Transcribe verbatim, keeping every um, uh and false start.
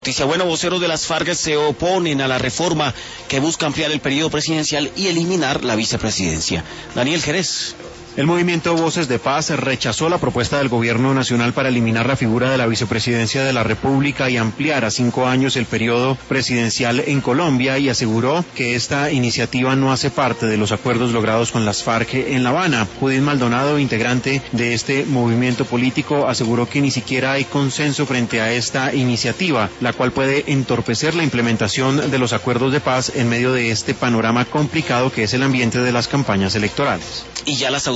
Noticia buena, voceros de las FARC se oponen a la reforma que busca ampliar el periodo presidencial y eliminar la vicepresidencia. Daniel Jerez. El movimiento Voces de Paz rechazó la propuesta del gobierno nacional para eliminar la figura de la vicepresidencia de la República y ampliar a cinco años el periodo presidencial en Colombia y aseguró que esta iniciativa no hace parte de los acuerdos logrados con las FARC en La Habana. Judith Maldonado, integrante de este movimiento político, aseguró que ni siquiera hay consenso frente a esta iniciativa, la cual puede entorpecer la implementación de los acuerdos de paz en medio de este panorama complicado que es el ambiente de las campañas electorales. Y ya las